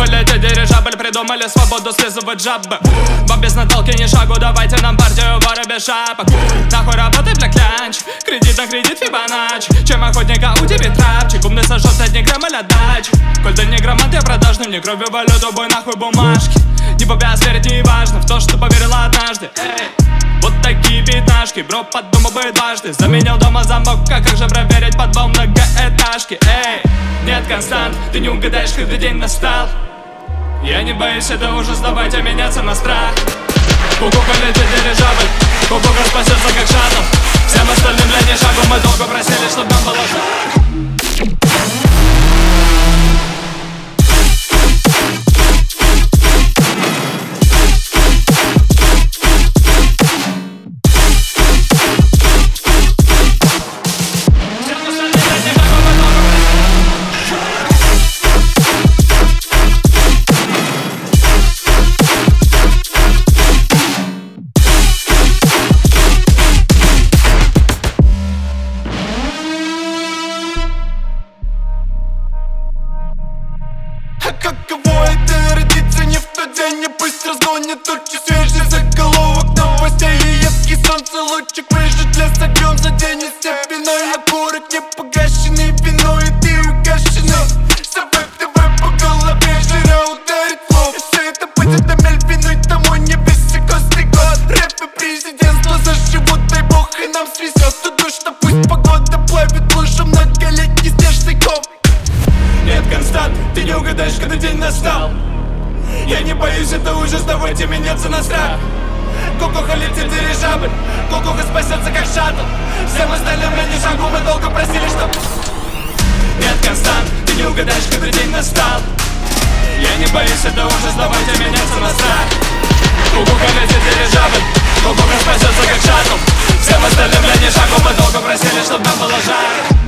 Кукуха летит дирижабль, придумали свободу слизывать жабы. Вам без натолки ни шагу, давайте нам партию воры без шапок. Нахуй работай, бля, клянч, кредит на кредит, фибонач. Чем охотника у тебя трапчик, умный сожжет одни грамм или дач. Коль ты негромант, я продажный, мне кровью валюту, бой нахуй бумажки. Не попяс верить не важно в то, что поверила однажды. Вот такие пятнашки, бро, подумал бы дважды. Заменил дома замок, а как же проверить подвал многоэтажки? Нет констант, ты не угадаешь, когда день настал. Я не боюсь, это ужас, давайте меняться на страх. Кукуха летит дирижабль, кукуха спасется как шаттл. Всем остальным для не шагу, мы долго просили, чтоб нам было жарко. Каково это родиться не в тот день, и пусть разгонят тучи свежих заголовок новостей и едкий солнцелучик выжжет лес огнем, заденет степиной окурок непогашенный виной, и ты угашенный. Собой ТВ по голове жира ударит флоу, и все это будет на мельвиной, тому не высокосный год. Рэп и президентство заживут, дай бог и нам свезет ту что пусть погода плавит лужу многолетний снежный ком. Нет констант, ты не угадаешь, когда день настал. Я не боюсь, это ужас, давайте меняться на страх. Кукуха летит дирижабль, кукуха спасется как шаттл. Всем остальным на не шагу, мы долго просили, чтоб... Нет констант, ты не угадаешь, когда день настал. Я не боюсь, это ужас, давайте меняться на страх. Кукуха летит дирижабль, кукуха спасется как шаттл. Всем остальным на не шагу, мы долго просили, чтоб нам было жарко.